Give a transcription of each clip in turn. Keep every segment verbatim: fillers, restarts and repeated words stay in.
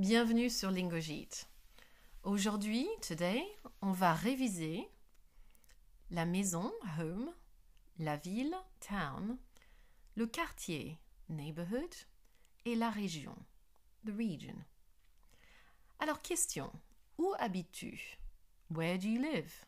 Bienvenue sur Lingojit. Aujourd'hui, today, on va réviser la maison, home, la ville, town, le quartier, neighborhood, et la région, the region. Alors, question, où habites-tu? Where do you live?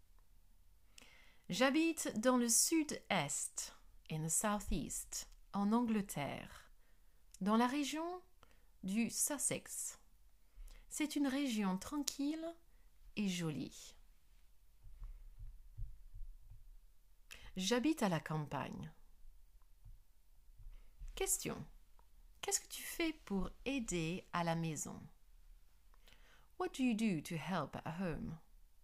J'habite dans le sud-est, in the southeast, en Angleterre, dans la région du Sussex. C'est une région tranquille et jolie. J'habite à la campagne. Question. Qu'est-ce que tu fais pour aider à la maison? What do you do to help at home?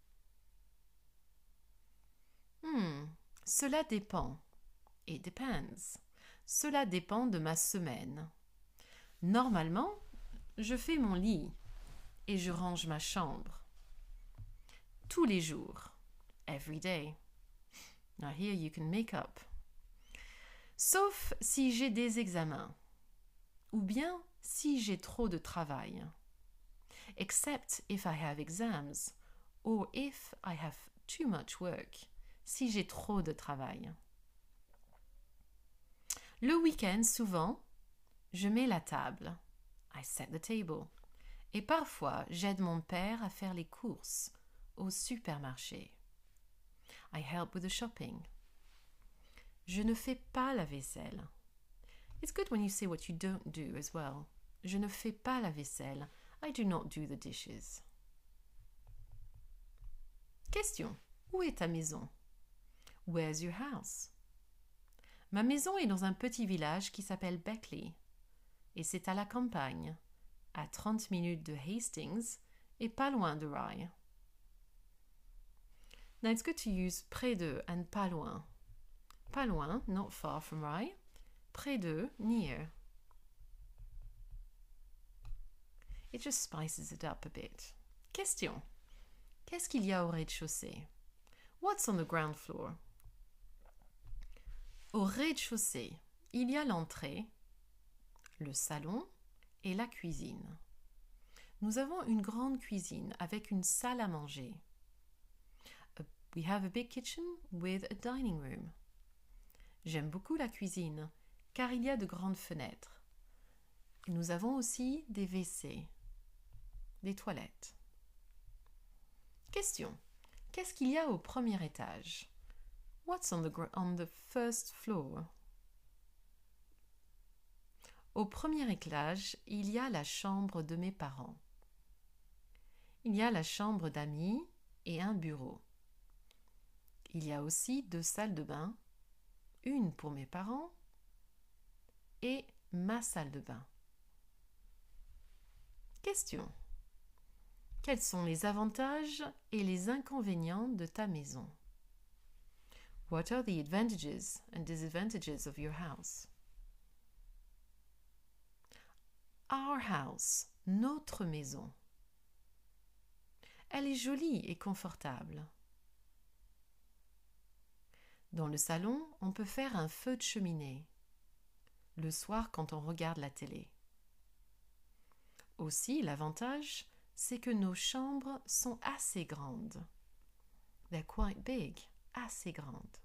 Hmm, cela dépend. It depends. Cela dépend de ma semaine. Normalement, je fais mon lit et je range ma chambre. Tous les jours. Every day. Now here you can make up. Sauf si j'ai des examens. Ou bien si j'ai trop de travail. Except if I have exams. Or if I have too much work. Si j'ai trop de travail. Le week-end, souvent, je mets la table. I set the table. Et parfois, j'aide mon père à faire les courses au supermarché. I help with the shopping. Je ne fais pas la vaisselle. It's good when you say what you don't do as well. Je ne fais pas la vaisselle. I do not do the dishes. Question. Où est ta maison? Where's your house? Ma maison est dans un petit village qui s'appelle Beckley. Et c'est à la campagne, à trente minutes de Hastings et pas loin de Rye. Now it's good to use près de and pas loin. Pas loin, not far from Rye. Près de, near. It just spices it up a bit. Question. Qu'est-ce qu'il y a au rez-de-chaussée? What's on the ground floor? Au rez-de-chaussée, il y a l'entrée, le salon et la cuisine. Nous avons une grande cuisine avec une salle à manger. We have a big kitchen with a dining room. J'aime beaucoup la cuisine car il y a de grandes fenêtres. Nous avons aussi des W C, des toilettes. Question. Qu'est-ce qu'il y a au premier étage? What's on the, on the first floor? Au premier étage, il y a la chambre de mes parents. Il y a la chambre d'amis et un bureau. Il y a aussi deux salles de bain, une pour mes parents et ma salle de bain. Question. Quels sont les avantages et les inconvénients de ta maison? What are the advantages and disadvantages of your house? Our house, notre maison. Elle est jolie et confortable. Dans le salon, on peut faire un feu de cheminée, le soir quand on regarde la télé. Aussi, l'avantage, c'est que nos chambres sont assez grandes. They're quite big, assez grandes,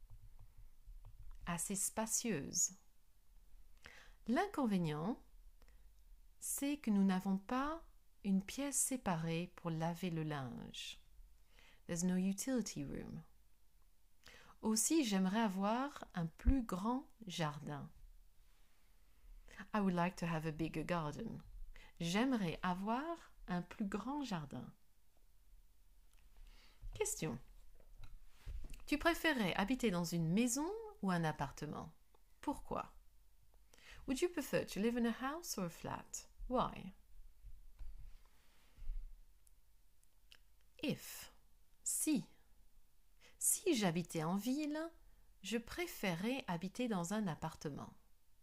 assez spacieuses. L'inconvénient, c'est que nous n'avons pas une pièce séparée pour laver le linge. There's no utility room. Aussi, j'aimerais avoir un plus grand jardin. I would like to have a bigger garden. J'aimerais avoir un plus grand jardin. Question. Tu préférais habiter dans une maison ou un appartement? Pourquoi? Would you prefer to live in a house or a flat? Why? If. Si. Si j'habitais en ville, je préférerais habiter dans un appartement.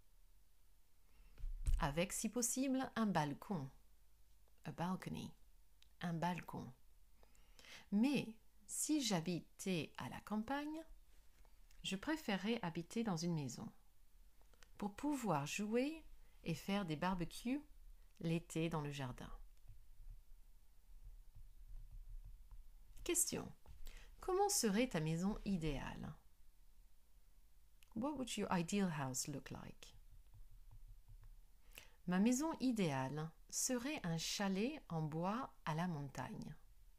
Avec, si possible, un balcon. A balcony. Un balcon. Mais si j'habitais à la campagne, je préférerais habiter dans une maison. Pour pouvoir jouer et faire des barbecues l'été dans le jardin. Question. Comment serait ta maison idéale? What would your ideal house look like? Ma maison idéale serait un chalet en bois à la montagne.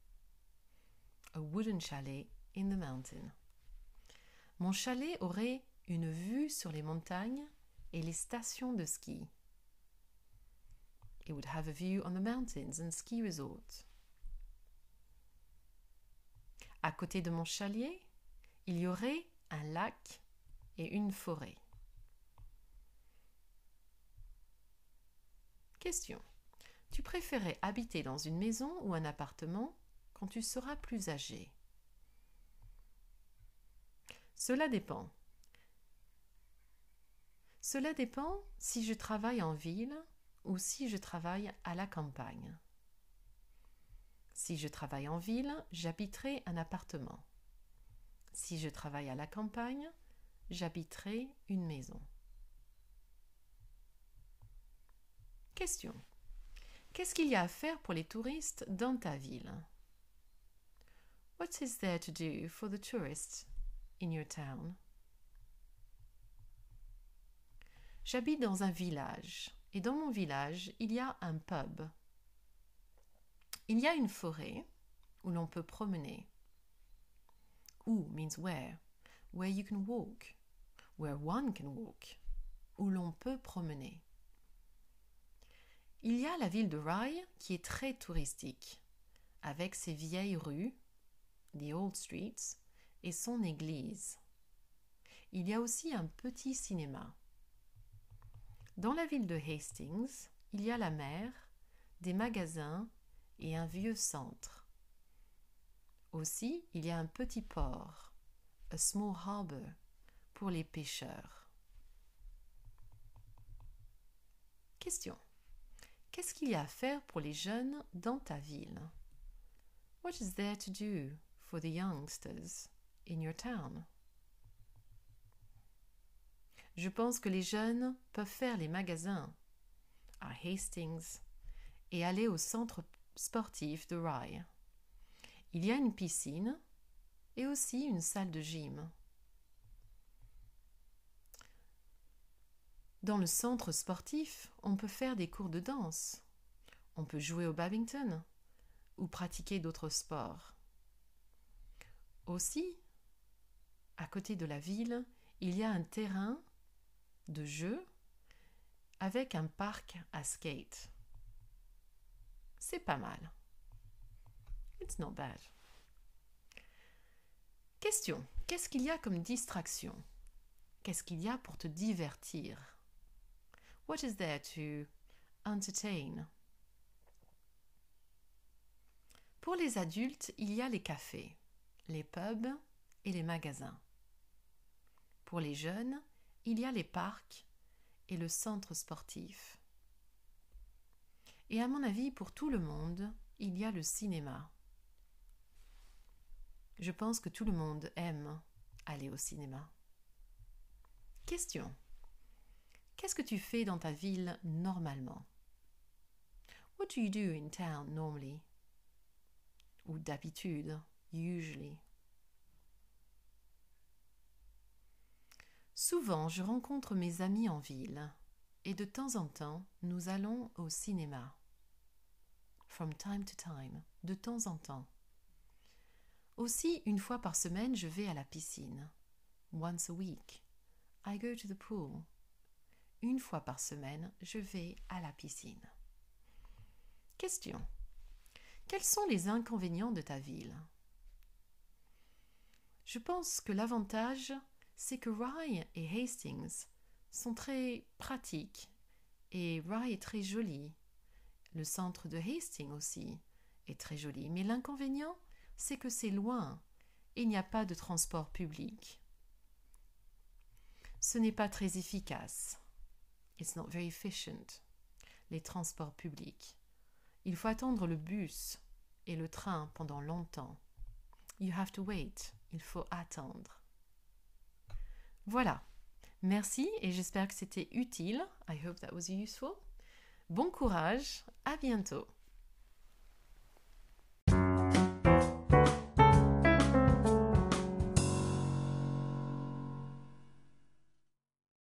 A wooden chalet in the mountain. Mon chalet aurait une vue sur les montagnes et les stations de ski. It would have a view on the mountains and ski resorts. À côté de mon chalet, il y aurait un lac et une forêt. Question. Tu préférais habiter dans une maison ou un appartement quand tu seras plus âgé? Cela dépend. Cela dépend si je travaille en ville ou si je travaille à la campagne. Si je travaille en ville, j'habiterai un appartement. Si je travaille à la campagne, j'habiterai une maison. Question. Qu'est-ce qu'il y a à faire pour les touristes dans ta ville? What is there to do for the tourists in your town? J'habite dans un village et dans mon village, il y a un pub. Il y a une forêt où l'on peut promener. Où means where. Where you can walk. Where one can walk. Où l'on peut promener. Il y a la ville de Rye qui est très touristique, avec ses vieilles rues, the old streets, et son église. Il y a aussi un petit cinéma. Dans la ville de Hastings, il y a la mer, des magasins et un vieux centre. Aussi, il y a un petit port, a small harbour, pour les pêcheurs. Question. Qu'est-ce qu'il y a à faire pour les jeunes dans ta ville? What is there to do for the youngsters in your town? Je pense que les jeunes peuvent faire les magasins à Hastings et aller au centre sportif de Rye. Il y a une piscine et aussi une salle de gym. Dans le centre sportif, on peut faire des cours de danse. On peut jouer au badminton ou pratiquer d'autres sports. Aussi, à côté de la ville, il y a un terrain de jeu avec un parc à skate. C'est pas mal. It's not bad. Question. Qu'est-ce qu'il y a comme distraction? Qu'est-ce qu'il y a pour te divertir? What is there to entertain? Pour les adultes, il y a les cafés, les pubs et les magasins. Pour les jeunes, il y a les parcs et le centre sportif. Et à mon avis, pour tout le monde, il y a le cinéma. Je pense que tout le monde aime aller au cinéma. Question. Qu'est-ce que tu fais dans ta ville normalement? What do you do in town normally? Ou d'habitude, usually. Souvent, je rencontre mes amis en ville et de temps en temps, nous allons au cinéma. From time to time, de temps en temps. Aussi, une fois par semaine, je vais à la piscine. Once a week, I go to the pool. Une fois par semaine, je vais à la piscine. Question. Quels sont les inconvénients de ta ville? Je pense que l'avantage, c'est que Rye et Hastings sont très pratiques et Rye est très joli. Le centre de Hastings aussi est très joli. Mais l'inconvénient, c'est que c'est loin et il n'y a pas de transport public. Ce n'est pas très efficace. It's not very efficient. Les transports publics. Il faut attendre le bus et le train pendant longtemps. You have to wait. Il faut attendre. Voilà. Merci et j'espère que c'était utile. I hope that was useful. Bon courage, à bientôt.